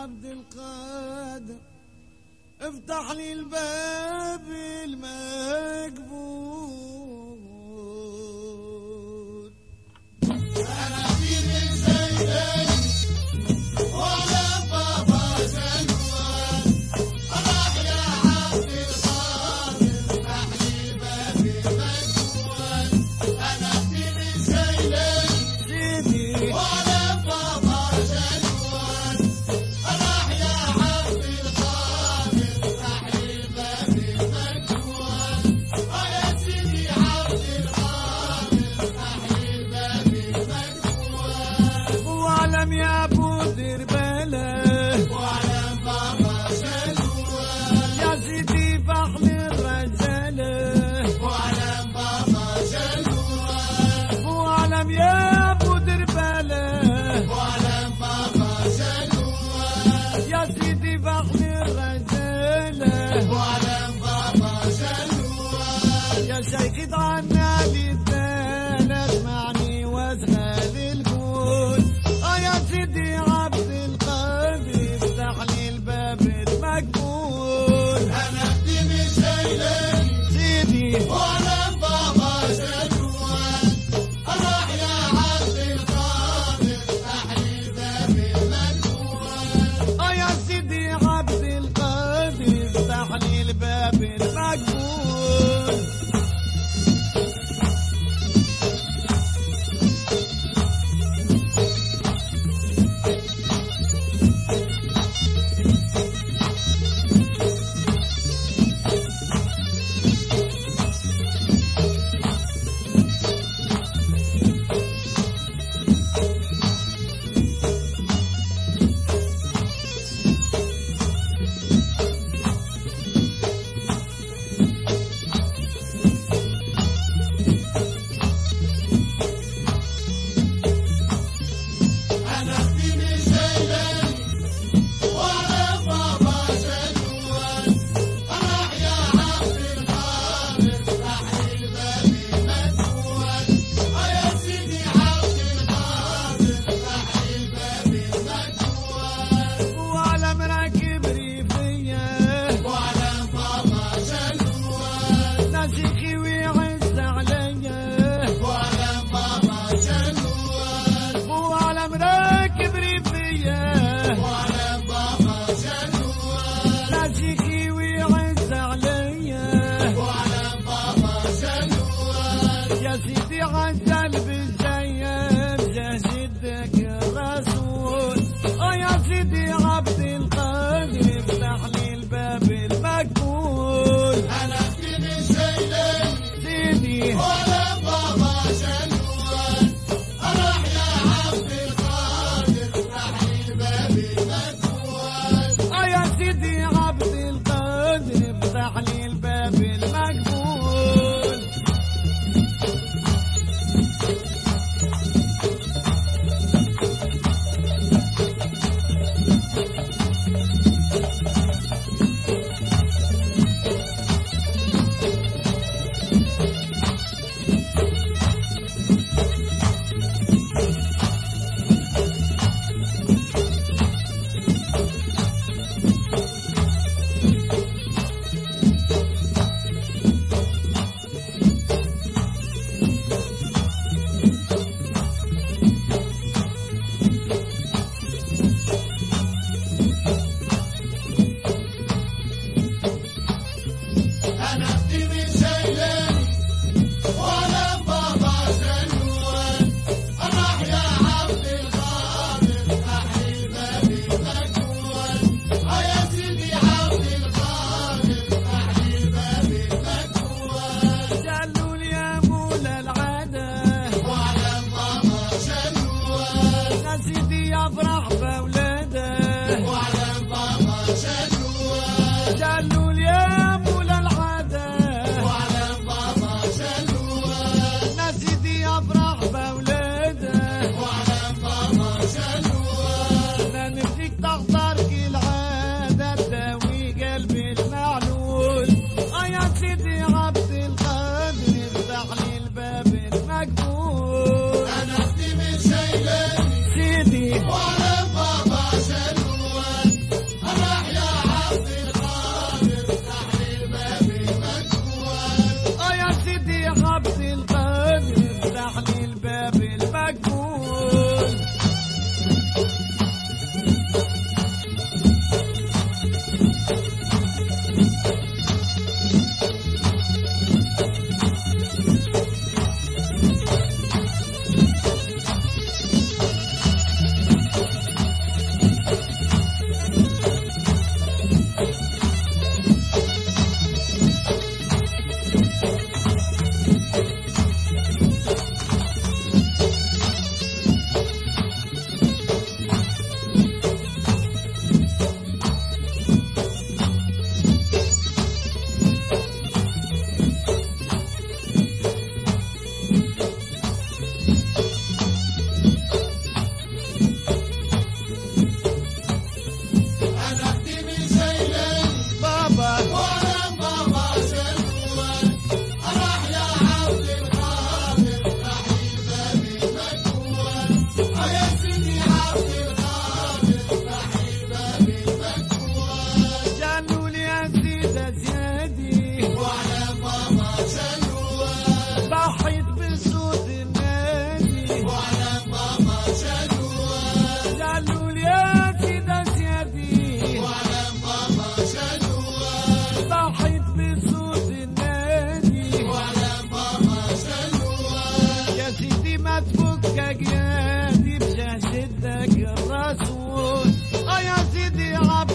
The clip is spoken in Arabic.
عبد القادر افتح لي الباب المقبول. أنا في زيدان وعلى بابا زلوان راح يا عبد القادر افتح لي الباب المقبول. أنا في زيدان سيدي وعلى بابا زلوان راح يا عبد القادر افتح لي الباب المقبول. يا سيدي عبد القادر افتح لي الباب المقبول. واعلم يا ابو دربله وعلى بابا زلوان يا سيدي فحل الرجاله. وعلى بابا زلوان واعلم يا ابو دربله وعلى بابا زلوان يا سيدي فحل الرجاله. وعلى بابا زلوان يا شيخ ضعنا لي الثالث معني واسغال القول. يا سيدي عبد القادر افتح لي الباب المقبول. أنا في زيدان سيدي وعلى بابا زلوان راح يا عبد القادر افتح لي الباب المقبول. يا سيدي عبد القادر افتح لي الباب المقبول. أنا في زيدان وعلى بابا زلوان راح يا عبد القادر افتح لي الباب المقبول. يا سيدي عبد القادر افتح لي الباب المقبول. وعلى مراكب ريفيه وعلى بابا زلوان ناسخي ويعز عليا. وعلى بابا زلوان وعلى مراكب ريفيه وعلى بابا زلوان ناسخي ويعز عليا. وعلى بابا زلوان يا سيدي عجل بالزين جسدك الرسول. يا سيدي عبد القادر افتح لي الباب المقبول. أنا في زيدان سيدي وعلى بابا زلوان راح يا عبد القادر افتح لي الباب الرسول يا سيدي عبد